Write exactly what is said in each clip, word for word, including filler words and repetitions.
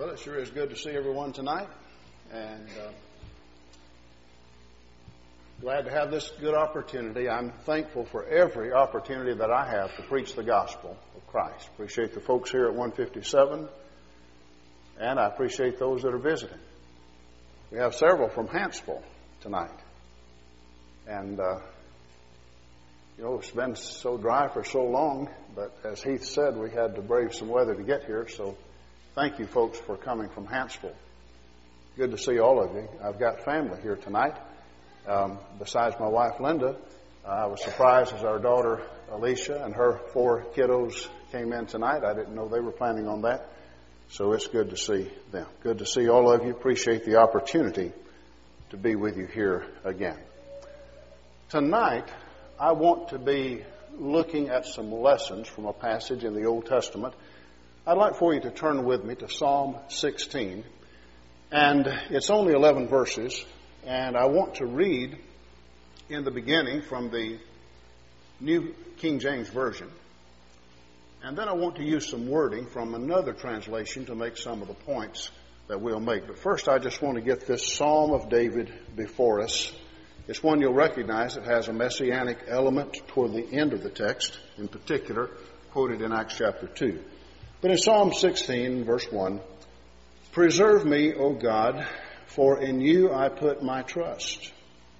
Well, it sure is good to see everyone tonight, and uh, glad to have this good opportunity. I'm thankful for every opportunity that I have to preach the gospel of Christ. Appreciate the folks here at one fifty-seven, and I appreciate those that are visiting. We have several from Hanceville tonight, and uh, you know, it's been so dry for so long, but as Heath said, we had to brave some weather to get here, so thank you, folks, for coming from Hanceville. Good to see all of you. I've got family here tonight. Um, besides my wife, Linda, uh, I was surprised as our daughter, Alicia, and her four kiddos came in tonight. I didn't know they were planning on that. So it's good to see them. Good to see all of you. Appreciate the opportunity to be with you here again. Tonight, I want to be looking at some lessons from a passage in the Old Testament. I'd like for you to turn with me to Psalm sixteen, and it's only eleven verses, and I want to read in the beginning from the New King James Version, and then I want to use some wording from another translation to make some of the points that we'll make. But first, I just want to get this Psalm of David before us. It's one you'll recognize. It has a messianic element toward the end of the text, in particular, quoted in Acts chapter two. But in Psalm sixteen, verse one, "Preserve me, O God, for in you I put my trust.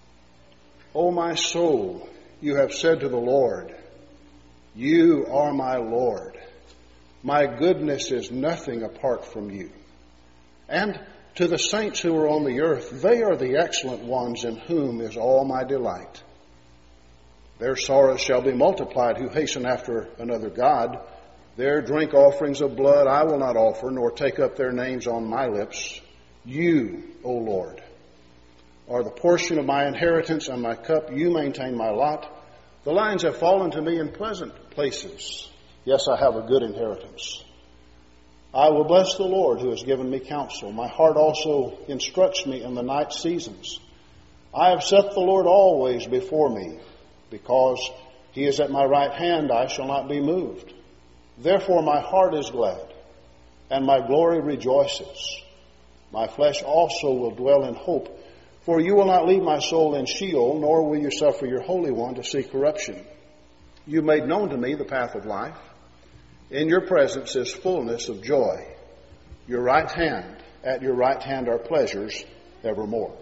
O my soul, you have said to the Lord, you are my Lord. My goodness is nothing apart from you. And to the saints who are on the earth, they are the excellent ones in whom is all my delight. Their sorrows shall be multiplied who hasten after another God. Their drink offerings of blood I will not offer, nor take up their names on my lips. You, O Lord, are the portion of my inheritance and my cup. You maintain my lot. The lines have fallen to me in pleasant places. Yes, I have a good inheritance. I will bless the Lord who has given me counsel. My heart also instructs me in the night seasons. I have set the Lord always before me. Because he is at my right hand, I shall not be moved. Therefore my heart is glad, and my glory rejoices. My flesh also will dwell in hope, for you will not leave my soul in Sheol, nor will you suffer your Holy One to see corruption. You made known to me the path of life. In your presence is fullness of joy. Your right hand, at your right hand are pleasures evermore."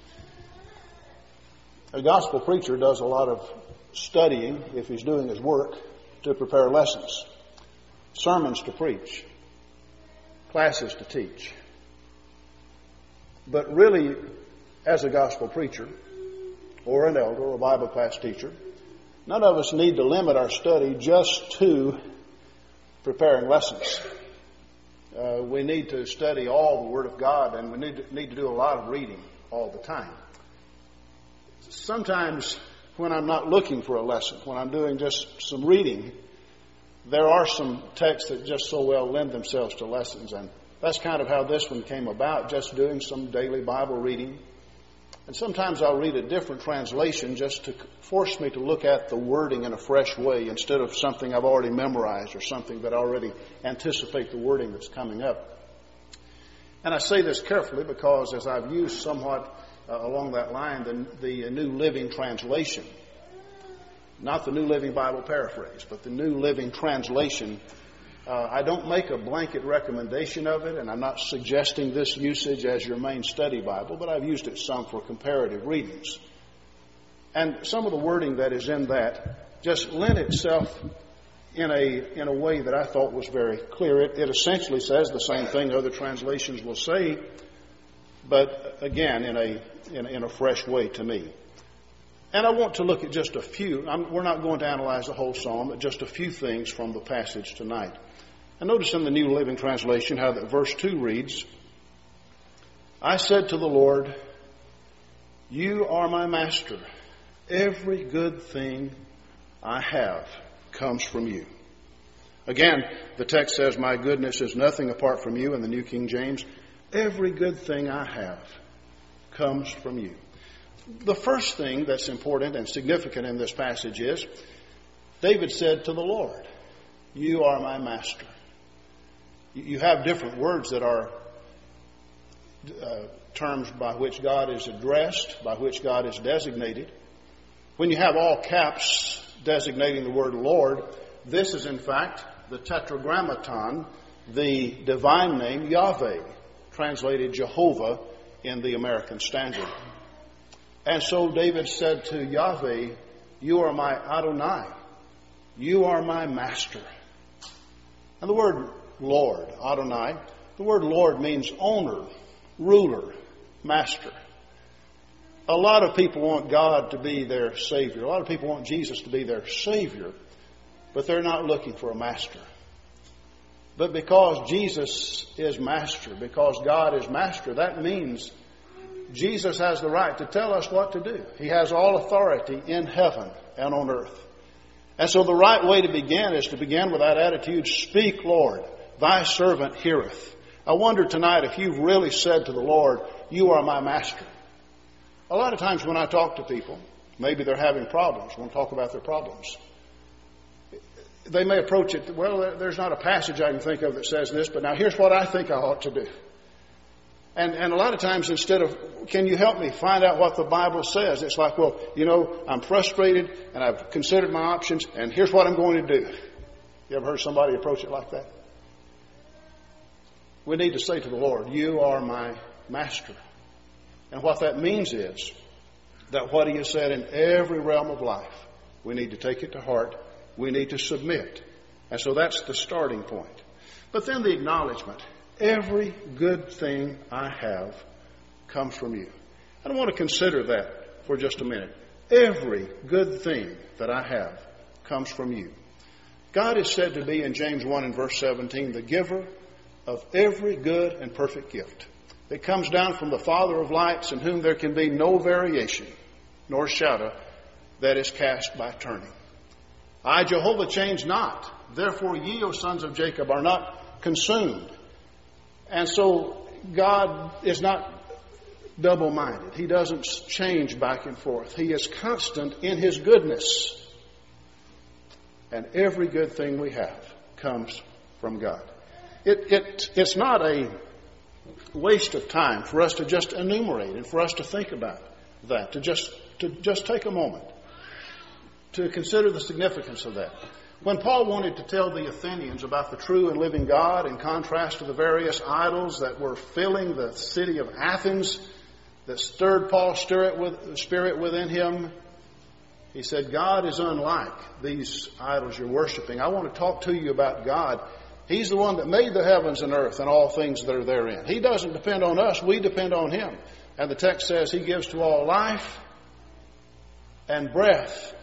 A gospel preacher does a lot of studying, if he's doing his work, to prepare lessons. Sermons to preach, classes to teach. But really, as a gospel preacher, or an elder, or a Bible class teacher, none of us need to limit our study just to preparing lessons. Uh, we need to study all the Word of God, and we need to, need to do a lot of reading all the time. Sometimes when I'm not looking for a lesson, when I'm doing just some reading, there are some texts that just so well lend themselves to lessons, and that's kind of how this one came about, just doing some daily Bible reading. And sometimes I'll read a different translation just to force me to look at the wording in a fresh way instead of something I've already memorized or something that I already anticipate the wording that's coming up. And I say this carefully because as I've used somewhat uh, along that line the, the New Living Translation, not the New Living Bible Paraphrase, but the New Living Translation. Uh, I don't make a blanket recommendation of it, and I'm not suggesting this usage as your main study Bible, but I've used it some for comparative readings. And some of the wording that is in that just lent itself in a in a way that I thought was very clear. It, it essentially says the same thing other translations will say, but again, in a in, in a fresh way to me. And I want to look at just a few. I'm, we're not going to analyze the whole psalm, but just a few things from the passage tonight. And notice in the New Living Translation how that verse two reads, "I said to the Lord, you are my master. Every good thing I have comes from you." Again, the text says, "My goodness is nothing apart from you," in the New King James. Every good thing I have comes from you. The first thing that's important and significant in this passage is David said to the Lord, "You are my master." You have different words that are uh, terms by which God is addressed, by which God is designated. When you have all caps designating the word Lord, this is in fact the tetragrammaton, the divine name Yahweh, translated Jehovah in the American Standard. And so David said to Yahweh, "You are my Adonai. You are my master." And the word Lord, Adonai, the word Lord means owner, ruler, master. A lot of people want God to be their Savior. A lot of people want Jesus to be their Savior, but they're not looking for a master. But because Jesus is master, because God is master, that means Jesus has the right to tell us what to do. He has all authority in heaven and on earth. And so the right way to begin is to begin with that attitude, "Speak, Lord, thy servant heareth." I wonder tonight if you've really said to the Lord, "You are my master." A lot of times when I talk to people, maybe they're having problems, want to talk about their problems. They may approach it, "Well, there's not a passage I can think of that says this, but now here's what I think I ought to do." And, and a lot of times instead of, "Can you help me find out what the Bible says?" it's like, "Well, you know, I'm frustrated and I've considered my options and here's what I'm going to do." You ever heard somebody approach it like that? We need to say to the Lord, "You are my master." And what that means is that what He has said in every realm of life, we need to take it to heart. We need to submit. And so that's the starting point. But then the acknowledgement. Every good thing I have comes from you. And I want to consider that for just a minute. Every good thing that I have comes from you. God is said to be in James one and verse seventeen, the giver of every good and perfect gift. It comes down from the Father of lights, in whom there can be no variation, nor shadow that is cast by turning. I, Jehovah, change not. Therefore ye, O sons of Jacob, are not consumed. And so God is not double-minded. He doesn't change back and forth. He is constant in His goodness. And every good thing we have comes from God. It, it, it's not a waste of time for us to just enumerate and for us to think about that, to just, to just take a moment to consider the significance of that. When Paul wanted to tell the Athenians about the true and living God in contrast to the various idols that were filling the city of Athens, that stirred Paul's spirit within him, he said, God is unlike these idols you're worshiping. I want to talk to you about God. He's the one that made the heavens and earth and all things that are therein. He doesn't depend on us. We depend on Him. And the text says He gives to all life and breath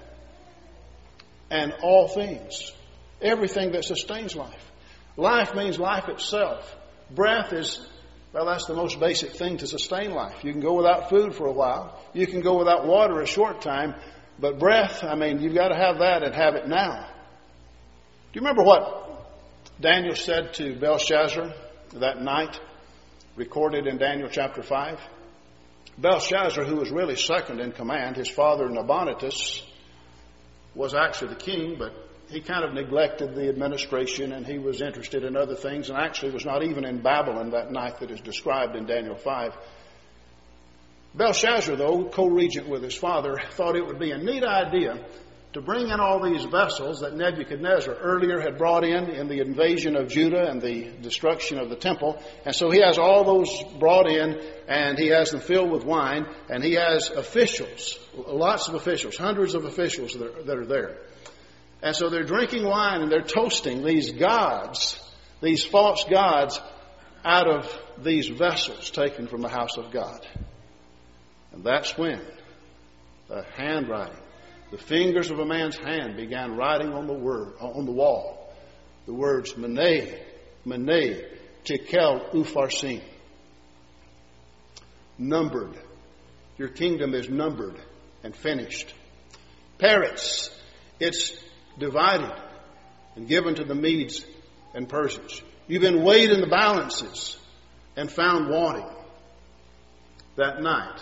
and all things. Everything that sustains life. Life means life itself. Breath is, well, that's the most basic thing to sustain life. You can go without food for a while. You can go without water a short time. But breath, I mean, you've got to have that and have it now. Do you remember what Daniel said to Belshazzar that night, recorded in Daniel chapter five? Belshazzar, who was really second in command, his father Nabonidus was actually the king, but he kind of neglected the administration and he was interested in other things and actually was not even in Babylon that night that is described in Daniel five. Belshazzar, though, co-regent with his father, thought it would be a neat idea to bring in all these vessels that Nebuchadnezzar earlier had brought in in the invasion of Judah and the destruction of the temple. And so he has all those brought in and he has them filled with wine and he has officials, lots of officials, hundreds of officials that are, that are there. And so they're drinking wine and they're toasting these gods, these false gods, out of these vessels taken from the house of God. And that's when the handwriting, the fingers of a man's hand began writing on the word, on the wall, the words Mene, Mene, Tekel, Upharsin. Numbered. Your kingdom is numbered and finished. Peretz, it's divided and given to the Medes and Persians. You've been weighed in the balances and found wanting. That night,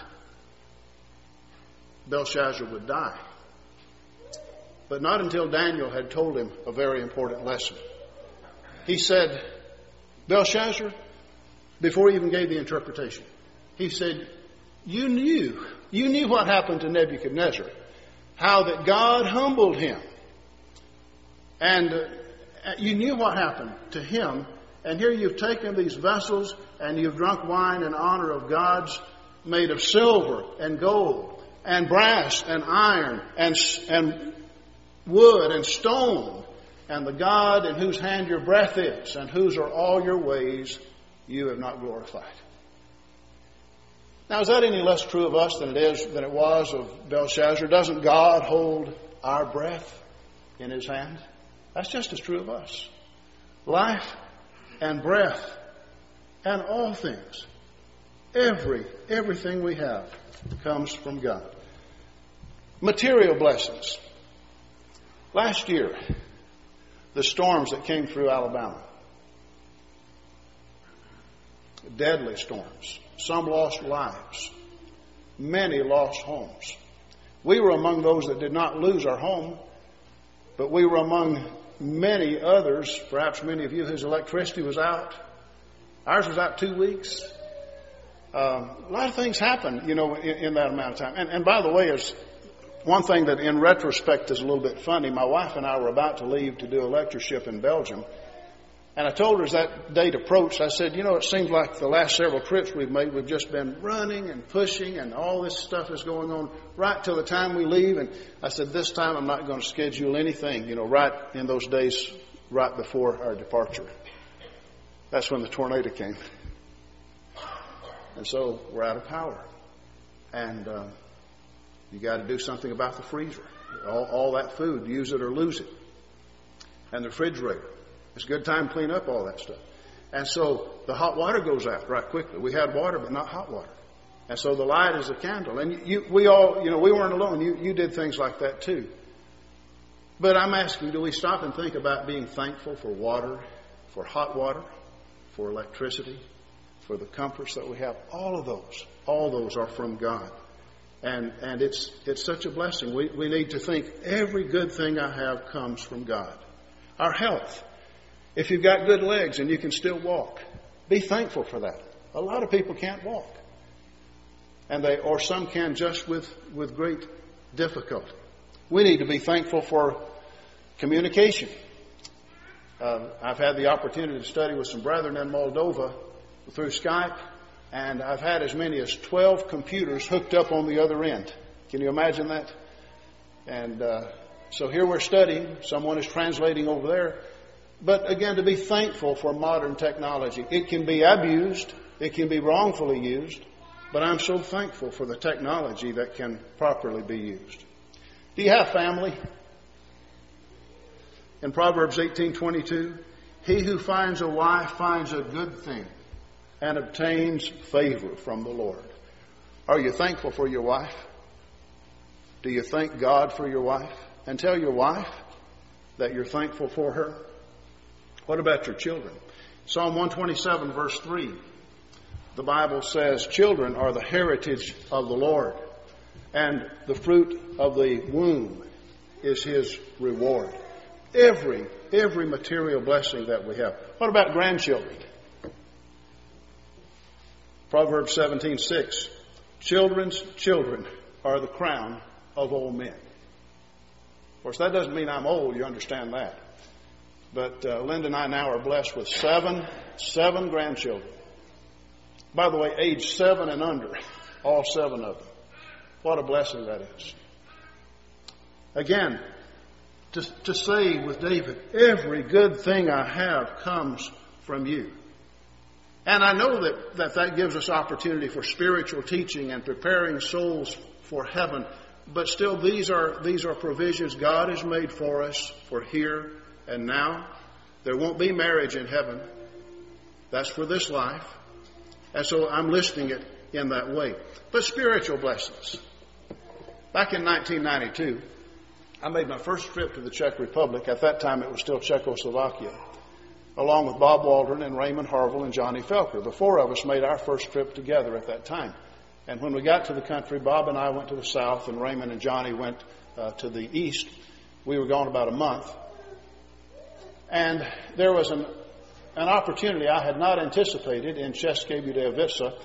Belshazzar would die. But not until Daniel had told him a very important lesson. He said, Belshazzar, before he even gave the interpretation, he said, you knew, you knew what happened to Nebuchadnezzar, how that God humbled him. And uh, you knew what happened to him. And here you've taken these vessels and you've drunk wine in honor of gods made of silver and gold and brass and iron and, and wood and stone, and the God in whose hand your breath is and whose are all your ways you have not glorified. Now, is that any less true of us than it is than it was of Belshazzar? Doesn't God hold our breath in his hand? That's just as true of us. Life and breath and all things, every everything we have comes from God. Material blessings. Last year, the storms that came through Alabama, deadly storms. Some lost lives. Many lost homes. We were among those that did not lose our home, but we were among many others, perhaps many of you, whose electricity was out. Ours was out two weeks. Um, a lot of things happened, you know, in, in that amount of time. And, and by the way, is one thing that in retrospect is a little bit funny. My wife and I were about to leave to do a lectureship in Belgium. And I told her as that date approached, I said, you know, it seems like the last several trips we've made, we've just been running and pushing and all this stuff is going on right till the time we leave. And I said, this time I'm not going to schedule anything, you know, right in those days right before our departure. That's when the tornado came. And so we're out of power. And uh, you got to do something about the freezer. All, all that food, use it or lose it. And the refrigerator. It's a good time to clean up all that stuff. And so the hot water goes out right quickly. We had water, but not hot water. And so the light is a candle. And you, we all, you know, we weren't alone. You, you did things like that too. But I'm asking, do we stop and think about being thankful for water, for hot water, for electricity, for the comforts that we have? All of those, all those are from God. And, and it's, it's such a blessing. We, we need to think every good thing I have comes from God. Our health. If you've got good legs and you can still walk, be thankful for that. A lot of people can't walk. And they, or some can just with, with great difficulty. We need to be thankful for communication. Uh, I've had the opportunity to study with some brethren in Moldova through Skype, and I've had as many as twelve computers hooked up on the other end. Can you imagine that? And uh, so here we're studying. Someone is translating over there. But again, to be thankful for modern technology. It can be abused. It can be wrongfully used. But I'm so thankful for the technology that can properly be used. Do you have family? In Proverbs eighteen twenty-two, he who finds a wife finds a good thing and obtains favor from the Lord. Are you thankful for your wife? Do you thank God for your wife? And tell your wife that you're thankful for her. What about your children? Psalm one twenty-seven verse three. The Bible says, children are the heritage of the Lord, and the fruit of the womb is his reward. Every, every material blessing that we have. What about grandchildren? Proverbs seventeen six. Children's children are the crown of old men. Of course, that doesn't mean I'm old, you understand that. But uh, Linda and I now are blessed with seven, seven grandchildren. By the way, age seven and under, all seven of them. What a blessing that is. Again, to, to say with David, every good thing I have comes from you. And I know that, that that gives us opportunity for spiritual teaching and preparing souls for heaven. But still, these are, these are provisions God has made for us for here and now. There won't be marriage in heaven. That's for this life. And so I'm listing it in that way. But spiritual blessings. Back in nineteen ninety-two, I made my first trip to the Czech Republic. At that time, it was still Czechoslovakia. Along with Bob Waldron and Raymond Harville and Johnny Felker. The four of us made our first trip together at that time. And when we got to the country, Bob and I went to the south, and Raymond and Johnny went uh, to the east. We were gone about a month. And there was an, an opportunity I had not anticipated in České Budějovice,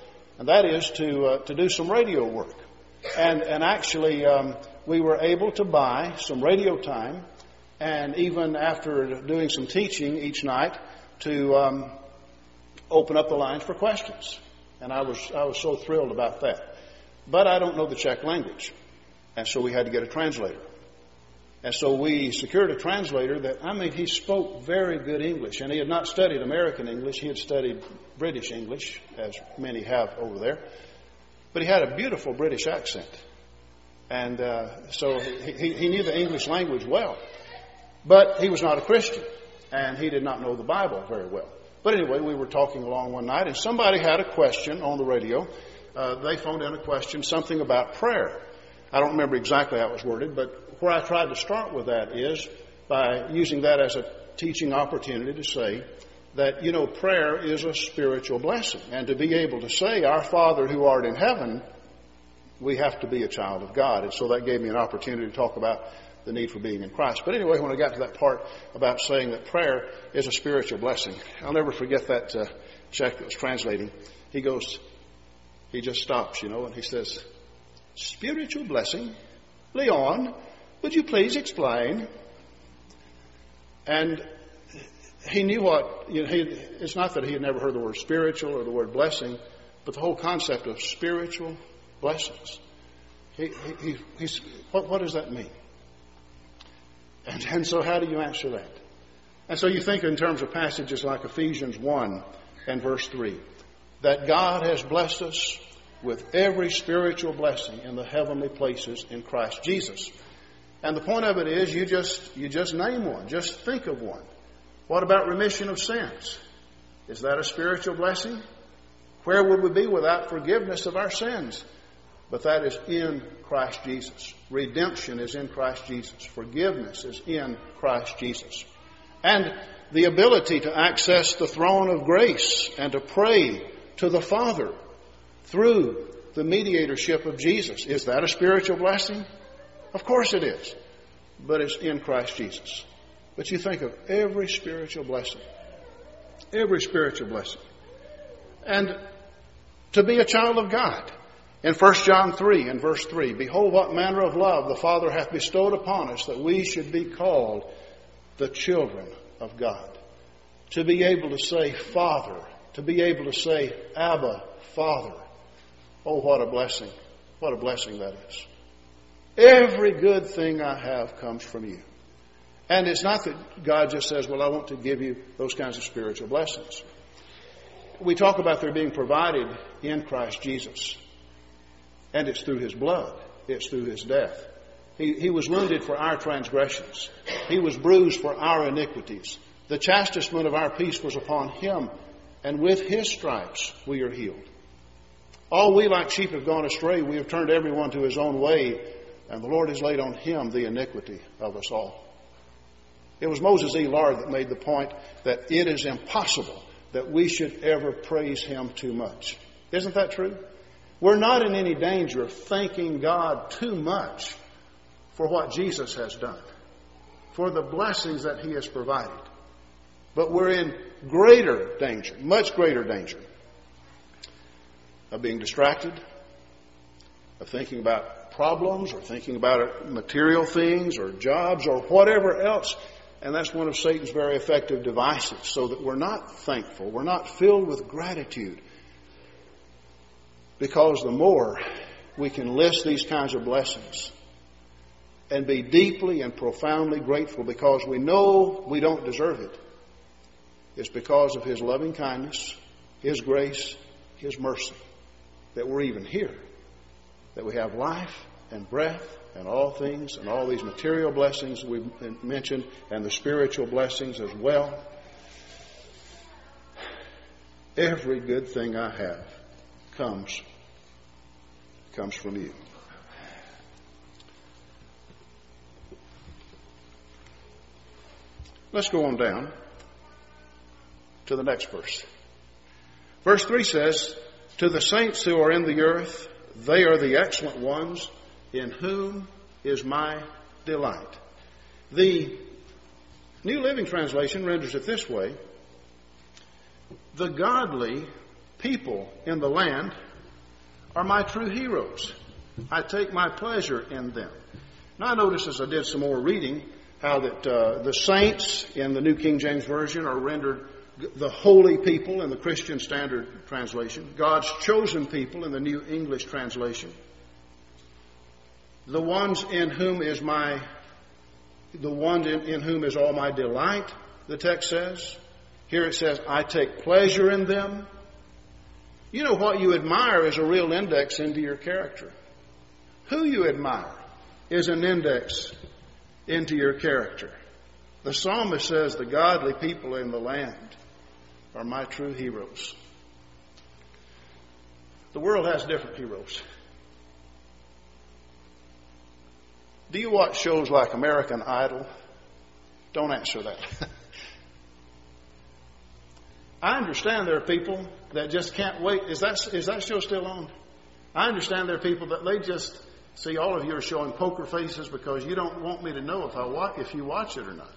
and that is to uh, to do some radio work. And and actually, um, we were able to buy some radio time, and even after doing some teaching each night, to um, open up the lines for questions. And I was I was so thrilled about that. But I don't know the Czech language, and so we had to get a translator. And so we secured a translator that, I mean, he spoke very good English. And he had not studied American English. He had studied British English, as many have over there. But he had a beautiful British accent. And uh, so he, he knew the English language well. But he was not a Christian. And he did not know the Bible very well. But anyway, we were talking along one night, and somebody had a question on the radio. Uh, they phoned in a question, something about prayer. I don't remember exactly how it was worded, but where I tried to start with that is by using that as a teaching opportunity to say that, you know, prayer is a spiritual blessing. And to be able to say, Our Father who art in heaven, we have to be a child of God. And so that gave me an opportunity to talk about the need for being in Christ. But anyway, when I got to that part about saying that prayer is a spiritual blessing, I'll never forget that uh, Czech that was translating. He goes, he just stops, you know, and he says, Spiritual blessing? Leon, would you please explain? And he knew what, you know, he, it's not that he had never heard the word spiritual or the word blessing, but the whole concept of spiritual blessings. He, he, he, he's, what, what does that mean? And, and so how do you answer that? And so you think in terms of passages like Ephesians one and verse three, that God has blessed us with every spiritual blessing in the heavenly places in Christ Jesus. And the point of it is you just you just name one. Just think of one. What about remission of sins? Is that a spiritual blessing? Where would we be without forgiveness of our sins? But that is in Christ Jesus. Redemption is in Christ Jesus. Forgiveness is in Christ Jesus. And the ability to access the throne of grace and to pray to the Father through the mediatorship of Jesus. Is that a spiritual blessing? Of course it is. But it's in Christ Jesus. But you think of every spiritual blessing. Every spiritual blessing. And to be a child of God. In First John three and verse three, Behold what manner of love the Father hath bestowed upon us, that we should be called the children of God. To be able to say Father. To be able to say Abba, Father. Oh, what a blessing. What a blessing that is. Every good thing I have comes from you. And it's not that God just says, well, I want to give you those kinds of spiritual blessings. We talk about their being provided in Christ Jesus. And it's through His blood. It's through His death. He, he was wounded for our transgressions. He was bruised for our iniquities. The chastisement of our peace was upon Him. And with His stripes we are healed. All we like sheep have gone astray. We have turned everyone to his own way. And the Lord has laid on Him the iniquity of us all. It was Moses E. Lard that made the point that it is impossible that we should ever praise Him too much. Isn't that true? We're not in any danger of thanking God too much for what Jesus has done, for the blessings that He has provided. But we're in greater danger, much greater danger, of being distracted, of thinking about problems or thinking about material things or jobs or whatever else. And that's one of Satan's very effective devices, so that we're not thankful, we're not filled with gratitude. Because the more we can list these kinds of blessings and be deeply and profoundly grateful because we know we don't deserve it, it's because of His loving kindness, His grace, His mercy, that we're even here, that we have life and breath and all things and all these material blessings we've mentioned and the spiritual blessings as well. Every good thing I have comes, comes from You. Let's go on down to the next verse. Verse three says, To the saints who are in the earth, they are the excellent ones, in whom is my delight. The New Living Translation renders it this way: The godly people in the land are my true heroes. I take my pleasure in them. Now I noticed as I did some more reading how that uh, the saints in the New King James Version are rendered the holy people in the Christian Standard Translation, God's chosen people in the New English Translation, the ones in whom is my, the ones in, in whom is all my delight, the text says. Here it says, I take pleasure in them. You know, what you admire is a real index into your character. Who you admire is an index into your character. The psalmist says, the godly people in the land are my true heroes. The world has different heroes. Do you watch shows like American Idol? Don't answer that. I understand there are people that just can't wait. Is that, is that show still on? I understand there are people that they just see all of you are showing poker faces because you don't want me to know if I watch, if you watch it or not.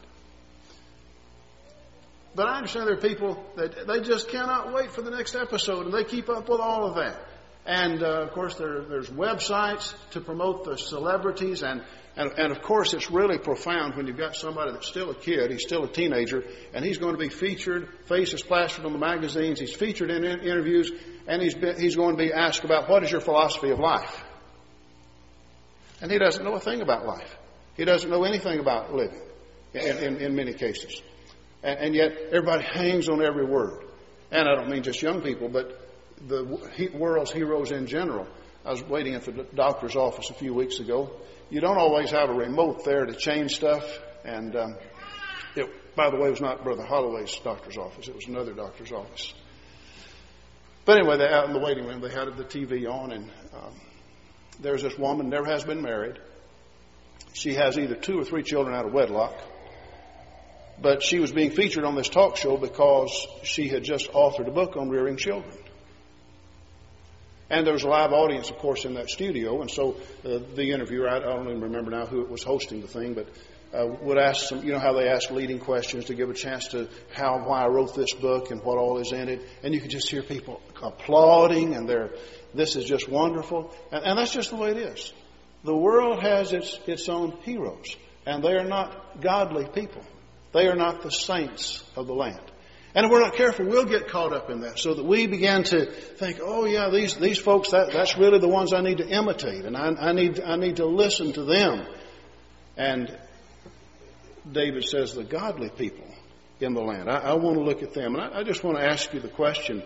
But I understand there are people that they just cannot wait for the next episode, and they keep up with all of that. And, uh, of course, there, there's websites to promote the celebrities. And, and, and, of course, it's really profound when you've got somebody that's still a kid, he's still a teenager, and he's going to be featured, faces plastered on the magazines, he's featured in interviews, and he's, been, he's going to be asked about what is your philosophy of life. And he doesn't know a thing about life. He doesn't know anything about living in, in, in many cases. And, and yet everybody hangs on every word. And I don't mean just young people, but the world's heroes in general. I was waiting at the doctor's office a few weeks ago. You don't always have a remote there to change stuff. And um, it, by the way, it was not Brother Holloway's doctor's office. It was another doctor's office. But anyway, they out in the waiting room, they had the T V on, and um, there's this woman, never has been married. She has either two or three children out of wedlock. But she was being featured on this talk show because she had just authored a book on rearing children. And there was a live audience, of course, in that studio. And so uh, the interviewer, I don't even remember now who it was hosting the thing, but uh, would ask some, you know how they ask leading questions to give a chance to how, why I wrote this book and what all is in it. And you could just hear people applauding, and they're, this is just wonderful. And, and that's just the way it is. The world has its, its own heroes, and they are not godly people. They are not the saints of the land. And if we're not careful, we'll get caught up in that, so that we begin to think, oh yeah, these, these folks, that, that's really the ones I need to imitate, and I, I need, I need to listen to them. And David says the godly people in the land. I, I want to look at them. And I, I just want to ask you the question,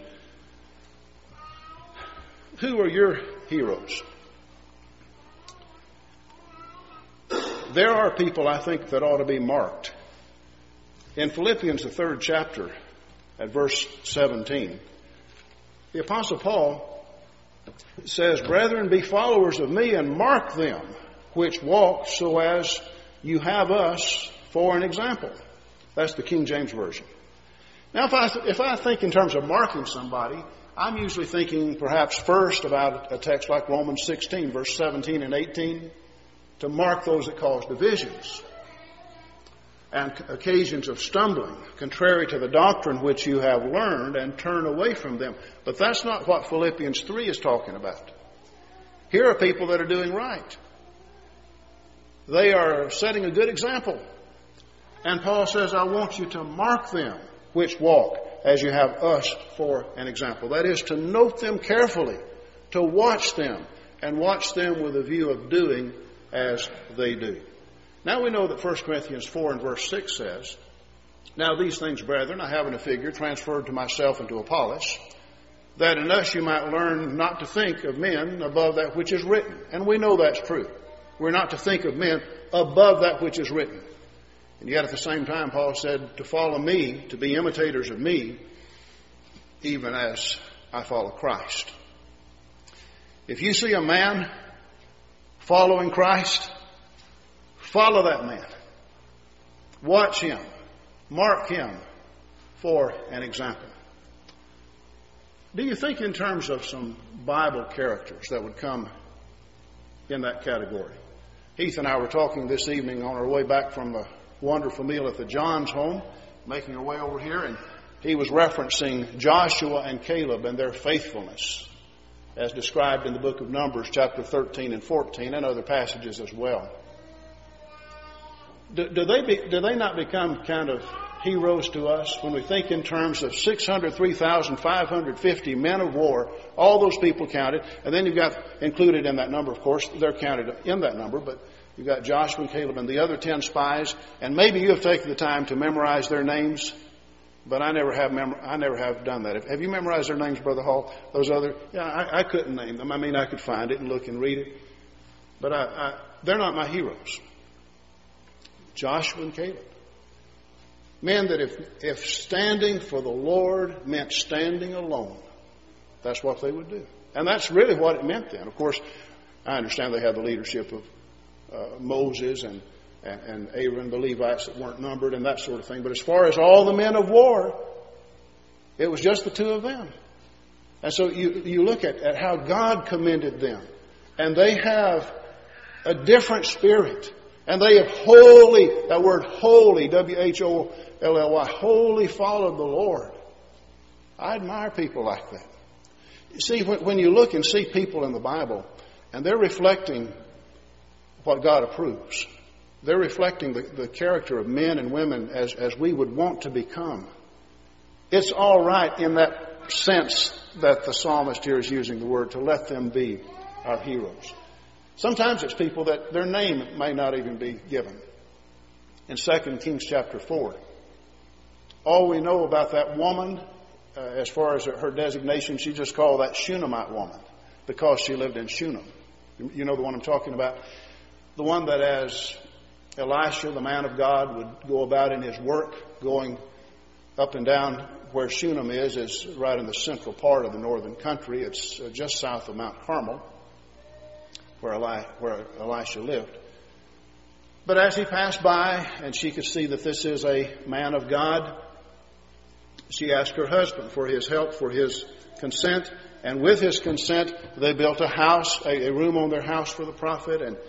who are your heroes? There are people, I think, that ought to be marked. In Philippians, the third chapter, at verse seventeen, the Apostle Paul says, Brethren, be followers of me, and mark them which walk so as you have us for an example. That's the King James Version. Now, if I, if I think in terms of marking somebody, I'm usually thinking perhaps first about a text like Romans sixteen, verse seventeen and eighteen, to mark those that cause divisions and occasions of stumbling, contrary to the doctrine which you have learned, and turn away from them. But that's not what Philippians three is talking about. Here are people that are doing right. They are setting a good example. And Paul says, I want you to mark them which walk as you have us for an example. That is, to note them carefully, to watch them, and watch them with a view of doing as they do. Now we know that First Corinthians four and verse six says, Now these things, brethren, I have in a figure transferred to myself and to Apollos, that in us you might learn not to think of men above that which is written. And we know that's true. We're not to think of men above that which is written. And yet at the same time, Paul said, to follow me, to be imitators of me, even as I follow Christ. If you see a man following Christ, follow that man. Watch him. Mark him for an example. Do you think in terms of some Bible characters that would come in that category? Heath and I were talking this evening on our way back from a wonderful meal at the Johns home, making our way over here, and he was referencing Joshua and Caleb and their faithfulness as described in the book of Numbers, chapter thirteen and fourteen, and other passages as well. Do, do they be, do they not become kind of heroes to us when we think in terms of six hundred three thousand five hundred fifty men of war, all those people counted, and then you've got included in that number, of course, they're counted in that number, but you've got Joshua and Caleb and the other ten spies, and maybe you have taken the time to memorize their names, but I never have mem- I never have done that. Have you memorized their names, Brother Hall? Those other, yeah, I, I couldn't name them. I mean, I could find it and look and read it, but I, I, they're not my heroes. Joshua and Caleb. Men that if, if standing for the Lord meant standing alone, that's what they would do. And that's really what it meant then. Of course, I understand they had the leadership of uh, Moses and, and, and Aaron, the Levites that weren't numbered and that sort of thing. But as far as all the men of war, it was just the two of them. And so you, you look at, at how God commended them. And they have a different spirit. And they have wholly, that word wholly, W H O L L Y, wholly followed the Lord. I admire people like that. You see, when you look and see people in the Bible, and they're reflecting what God approves, they're reflecting the, the character of men and women as, as we would want to become. It's all right in that sense that the psalmist here is using the word, to let them be our heroes. Sometimes it's people that their name may not even be given. In Second Kings chapter four, all we know about that woman, uh, as far as her designation, she just called that Shunammite woman because she lived in Shunem. You know the one I'm talking about? The one that as Elisha, the man of God, would go about in his work, going up and down where Shunem is, is right in the central part of the northern country. It's uh, just south of Mount Carmel, where, Eli, where Elisha lived. But as he passed by and she could see that this is a man of God, she asked her husband for his help, for his consent. And with his consent, they built a house, a, a room on their house for the prophet. And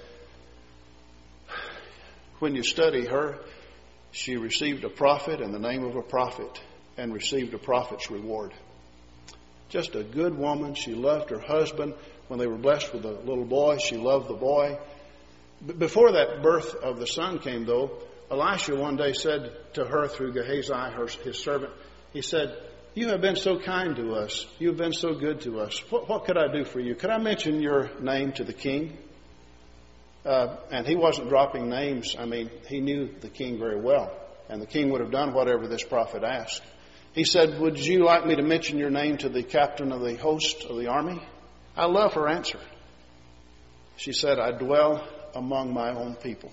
when you study her, she received a prophet in the name of a prophet and received a prophet's reward. Just a good woman. She loved her husband. When they were blessed with a little boy, she loved the boy. Before that birth of the son came, though, Elisha one day said to her through Gehazi, her, his servant, he said, "You have been so kind to us. You have been so good to us. What, what could I do for you? Could I mention your name to the king?" Uh, and he wasn't dropping names. I mean, he knew the king very well. And the king would have done whatever this prophet asked. He said, "Would you like me to mention your name to the captain of the host of the army?" I love her answer. She said, "I dwell among my own people."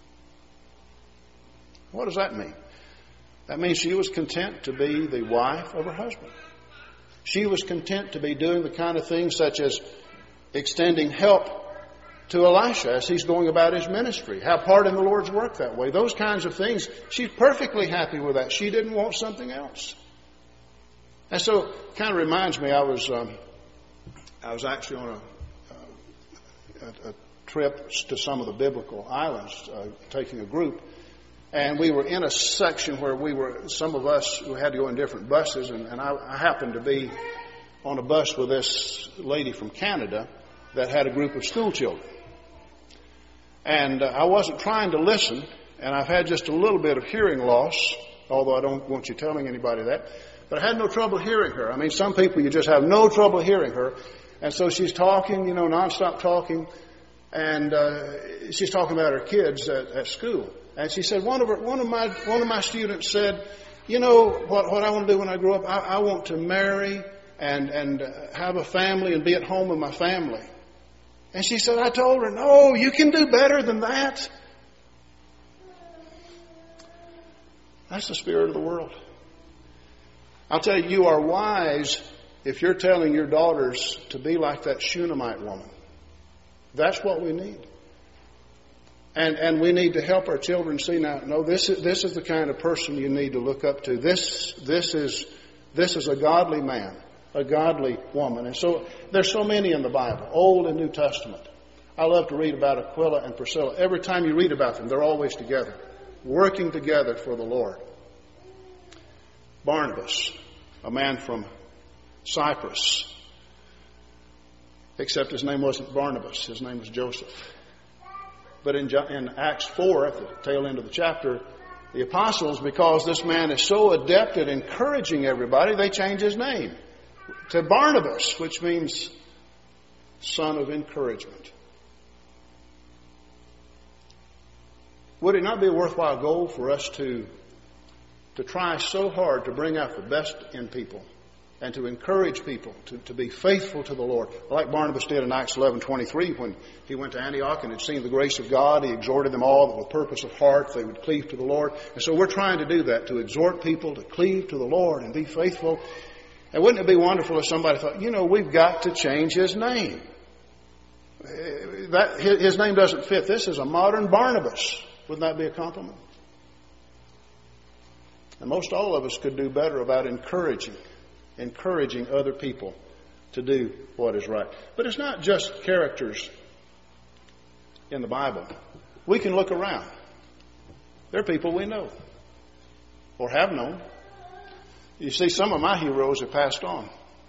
What does that mean? That means she was content to be the wife of her husband. She was content to be doing the kind of things such as extending help to Elisha as he's going about his ministry, have part in the Lord's work that way. Those kinds of things, she's perfectly happy with that. She didn't want something else. And so it kind of reminds me, I was um, I was actually on a, a, a trip to some of the biblical islands, uh, taking a group. And we were in a section where we were, some of us who had to go in different buses, and, and I, I happened to be on a bus with this lady from Canada that had a group of school children. And uh, I wasn't trying to listen, and I've had just a little bit of hearing loss, although I don't want you telling anybody that. But I had no trouble hearing her. I mean, some people, you just have no trouble hearing her. And so she's talking, you know, nonstop talking, and uh, she's talking about her kids at, at school. And she said, one of her, one of my one of my students said, "You know what? What I want to do when I grow up? I, I want to marry and and uh, have a family and be at home with my family." And she said, I told her, "No, you can do better than that." That's the spirit of the world. I'll tell you, you are wise if you're telling your daughters to be like that Shunammite woman. That's what we need. And and we need to help our children see now, no, this is this is the kind of person you need to look up to. This this is this is a godly man, a godly woman. And so there's so many in the Bible, Old and New Testament. I love to read about Aquila and Priscilla. Every time you read about them, they're always together, working together for the Lord. Barnabas, a man from Cyprus, Except his name wasn't Barnabas. His name was Joseph. But in, in Acts four, at the tail end of the chapter, the apostles, because this man is so adept at encouraging everybody, they change his name to Barnabas, which means son of encouragement. Would it not be a worthwhile goal for us to, to try so hard to bring out the best in people and to encourage people to, to be faithful to the Lord, like Barnabas did in Acts eleven twenty-three when he went to Antioch and had seen the grace of God. He exhorted them all that with purpose of heart they would cleave to the Lord. And so we're trying to do that, to exhort people to cleave to the Lord and be faithful. And wouldn't it be wonderful if somebody thought, you know, we've got to change his name. That, his name doesn't fit. This is a modern Barnabas. Wouldn't that be a compliment? And most all of us could do better about encouraging, encouraging other people to do what is right. But it's not just characters in the Bible. We can look around. There are people we know or have known. You see, some of my heroes have passed on.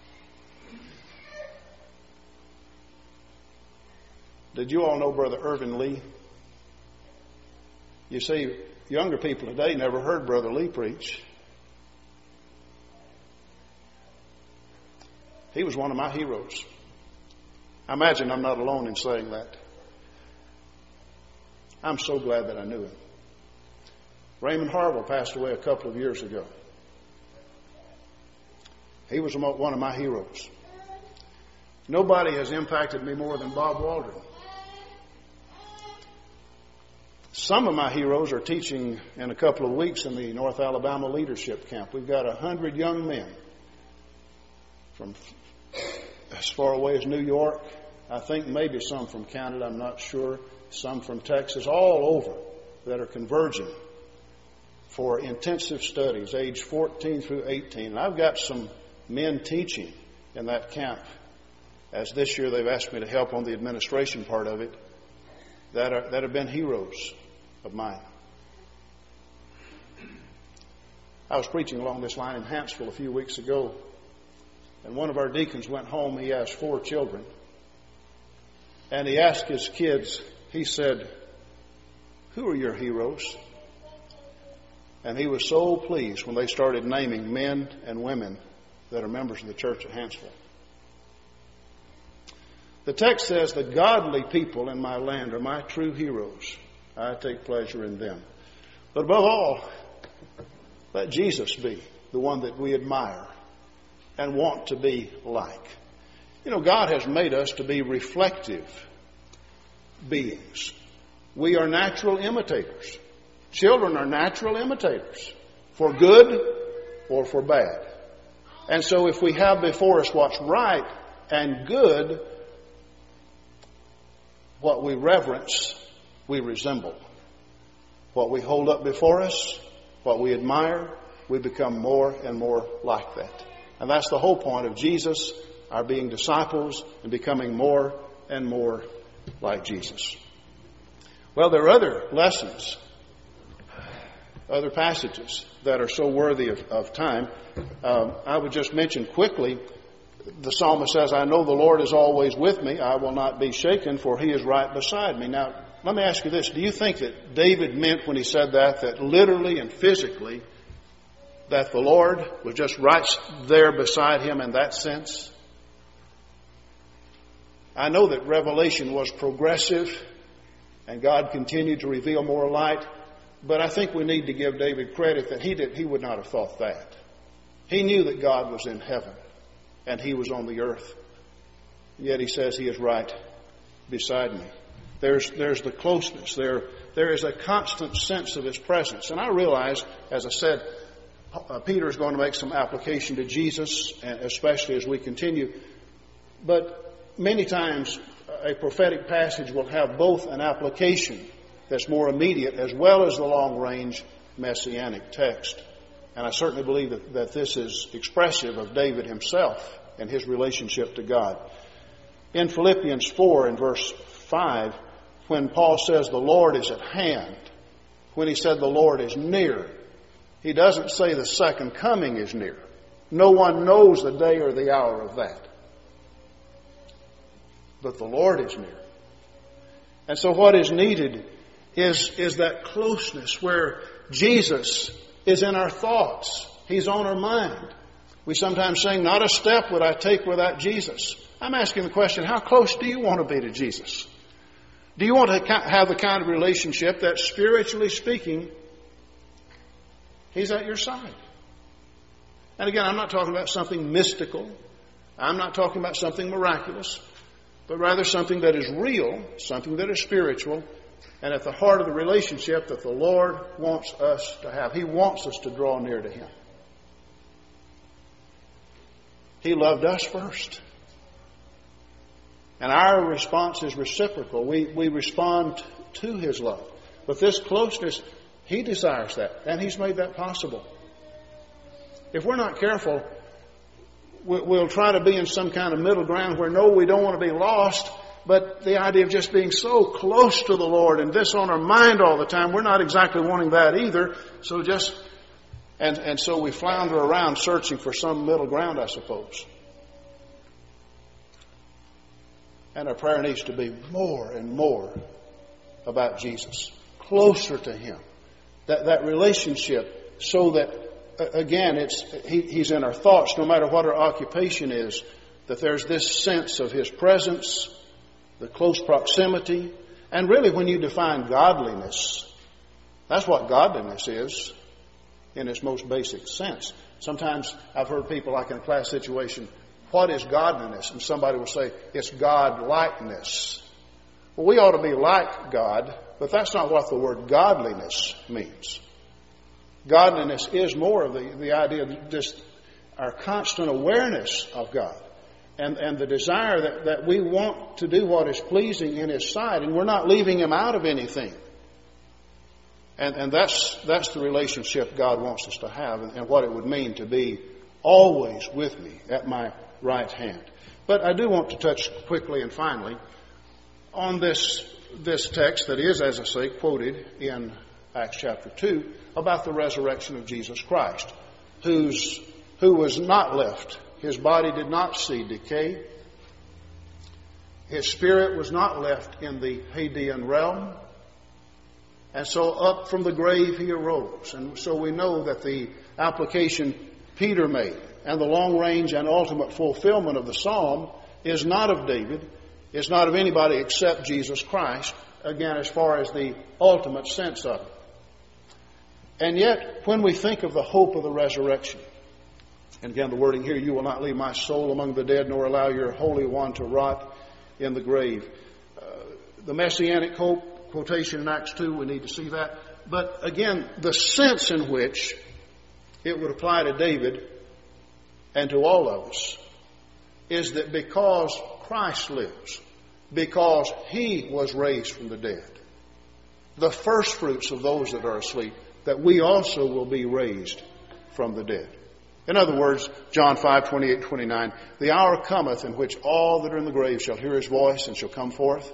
Did you all know Brother Irvin Lee? You see, younger people today never heard Brother Lee preach. He was one of my heroes. I imagine I'm not alone in saying that. I'm so glad that I knew him. Raymond Harville passed away a couple of years ago. He was one of my heroes. Nobody has impacted me more than Bob Waldron. Some of my heroes are teaching in a couple of weeks in the North Alabama Leadership Camp. We've got a hundred young men from as far away as New York. I think maybe some from Canada, I'm not sure. Some from Texas, all over, that are converging for intensive studies, age fourteen through eighteen. And I've got some men teaching in that camp, as this year they've asked me to help on the administration part of it, that are, that have been heroes of mine. I was preaching along this line in Hanceville a few weeks ago, and one of our deacons went home. He has four children, and he asked his kids, he said, "Who are your heroes?" And he was so pleased when they started naming men and women that are members of the church at Hanceville. The text says, "The godly people in my land are my true heroes. I take pleasure in them." But above all, let Jesus be the one that we admire and want to be like. You know, God has made us to be reflective beings. We are natural imitators. Children are natural imitators, for good or for bad. And so if we have before us what's right and good, what we reverence, we resemble. What we hold up before us, what we admire, we become more and more like that. And that's the whole point of Jesus, our being disciples and becoming more and more like Jesus. Well, there are other lessons, other passages that are so worthy of, of time. Um, I would just mention quickly, the psalmist says, "I know the Lord is always with me. I will not be shaken, for he is right beside me." Now, let me ask you this. Do you think that David meant when he said that, that literally and physically, that the Lord was just right there beside him in that sense? I know that revelation was progressive and God continued to reveal more light, but I think we need to give David credit that he did, he would not have thought that. He knew that God was in heaven and he was on the earth. Yet he says he is right beside me. There's, there's the closeness. There, there is a constant sense of his presence. And I realize, as I said, uh, Peter is going to make some application to Jesus, and especially as we continue. But many times a prophetic passage will have both an application that's more immediate as well as the long-range messianic text. And I certainly believe that, that this is expressive of David himself and his relationship to God. In Philippians four and verse five, when Paul says the Lord is at hand, when he said the Lord is near, he doesn't say the second coming is near. No one knows the day or the hour of that. but the Lord is near. And so what is needed is, is that closeness where Jesus is in our thoughts. He's on our mind. We sometimes sing, not a step would I take without Jesus. I'm asking the question, how close do you want to be to Jesus? Do you want to have the kind of relationship that, spiritually speaking, He's at your side? And again, I'm not talking about something mystical. I'm not talking about something miraculous, but rather something that is real, something that is spiritual, and at the heart of the relationship that the Lord wants us to have. He wants us to draw near to Him. He loved us first. And our response is reciprocal. We, we respond to His love. But this closeness, He desires that, and He's made that possible. If we're not careful, we'll try to be in some kind of middle ground where, no, we don't want to be lost, but the idea of just being so close to the Lord and this on our mind all the time, we're not exactly wanting that either. So just, and, and so we flounder around searching for some middle ground, I suppose. And our prayer needs to be more and more about Jesus, closer to Him. That, that relationship, so that, again, it's he, He's in our thoughts, no matter what our occupation is, that there's this sense of His presence, the close proximity. And really, when you define godliness, that's what godliness is in its most basic sense. Sometimes I've heard people, like in a class situation, what is godliness? And somebody will say, it's God-likeness. Well, we ought to be like God, but that's not what the word godliness means. Godliness is more of the, the idea of just our constant awareness of God and, and the desire that, that we want to do what is pleasing in His sight, and we're not leaving Him out of anything. And, and that's, that's the relationship God wants us to have, and, and what it would mean to be always with me at my right hand. But I do want to touch quickly and finally on this, this text that is, as I say, quoted in Acts chapter two, about the resurrection of Jesus Christ, who's, who was not left. His body did not see decay. His spirit was not left in the Hadean realm. And so up from the grave He arose. And so we know that the application Peter made and the long range and ultimate fulfillment of the psalm is not of David. It's not of anybody except Jesus Christ. Again, as far as the ultimate sense of it. And yet, when we think of the hope of the resurrection, and again the wording here, you will not leave my soul among the dead, nor allow your Holy One to rot in the grave. Uh, the Messianic hope, quotation in Acts two, we need to see that. But again, the sense in which it would apply to David and to all of us is that because Christ lives, because He was raised from the dead, the first fruits of those that are asleep, that we also will be raised from the dead. In other words, John five, twenty-eight, twenty-nine, the hour cometh in which all that are in the grave shall hear His voice and shall come forth.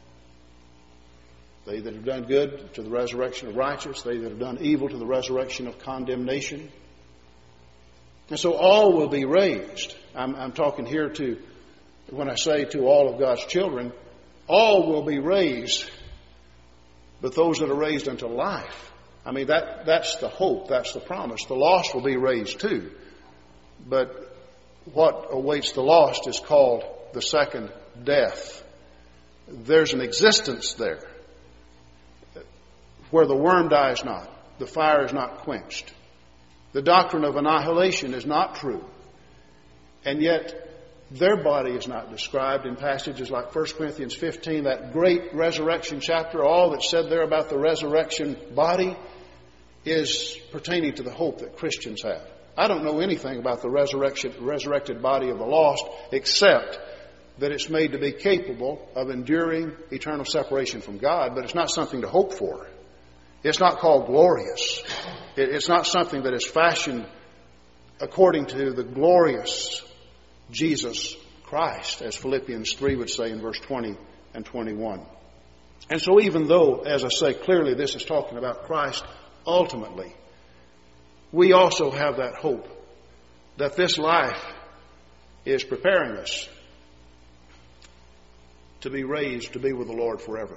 They that have done good to the resurrection of righteous, they that have done evil to the resurrection of condemnation. And so all will be raised. I'm, I'm talking here to, when I say to all of God's children, all will be raised, but those that are raised unto life. I mean, that that's the hope, that's the promise. The lost will be raised too. But what awaits the lost is called the second death. There's an existence there where the worm dies not, the fire is not quenched. The doctrine of annihilation is not true. And yet, their body is not described in passages like First Corinthians fifteen, that great resurrection chapter. All that's said there about the resurrection body is pertaining to the hope that Christians have. I don't know anything about the resurrection, resurrected body of the lost, except that it's made to be capable of enduring eternal separation from God, but it's not something to hope for. It's not called glorious. It's not something that is fashioned according to the glorious Jesus Christ, as Philippians three would say in verse twenty and twenty-one. And so even though, as I say, clearly this is talking about Christ ultimately, we also have that hope that this life is preparing us to be raised to be with the Lord forever.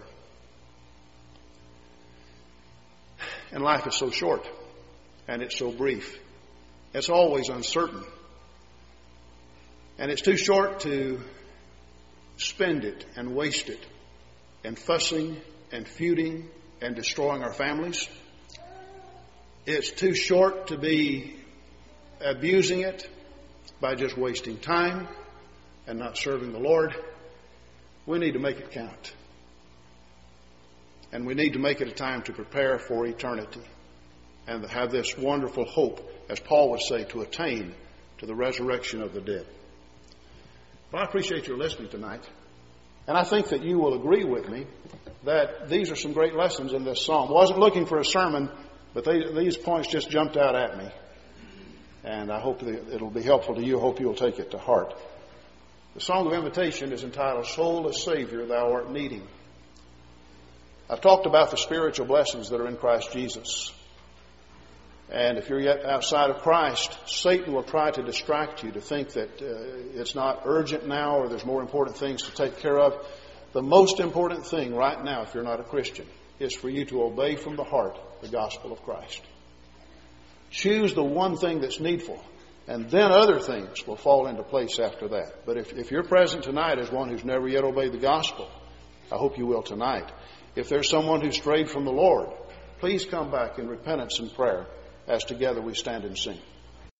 And life is so short, and it's so brief. It's always uncertain. And it's too short to spend it and waste it in fussing and feuding and destroying our families. It's too short to be abusing it by just wasting time and not serving the Lord. We need to make it count. And we need to make it a time to prepare for eternity and to have this wonderful hope, as Paul would say, to attain to the resurrection of the dead. Well, I appreciate your listening tonight. And I think that you will agree with me that these are some great lessons in this psalm. I wasn't looking for a sermon, but they, these points just jumped out at me. And I hope that it'll be helpful to you. I hope you'll take it to heart. The song of invitation is entitled, Soulless Savior, Thou Art Needing. I've talked about the spiritual blessings that are in Christ Jesus. And if you're yet outside of Christ, Satan will try to distract you to think that uh, it's not urgent now or there's more important things to take care of. The most important thing right now, if you're not a Christian, is for you to obey from the heart the gospel of Christ. Choose the one thing that's needful, and then other things will fall into place after that. But if, if you're present tonight as one who's never yet obeyed the gospel, I hope you will tonight. If there's someone who's strayed from the Lord, please come back in repentance and prayer as together we stand and sing.